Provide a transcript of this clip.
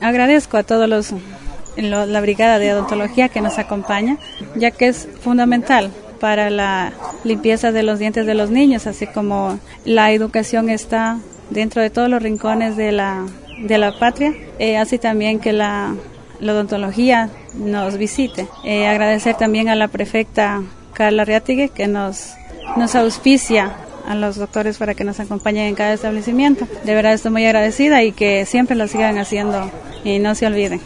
Agradezco a todos la brigada de odontología que nos acompaña, ya que es fundamental para la limpieza de los dientes de los niños, así como la educación está dentro de todos los rincones de la patria, así también que la odontología nos visite. Agradecer también a la prefecta Carla Riatigui que nos auspicia a los doctores para que nos acompañen en cada establecimiento. De verdad estoy muy agradecida y que siempre lo sigan haciendo y no se olviden.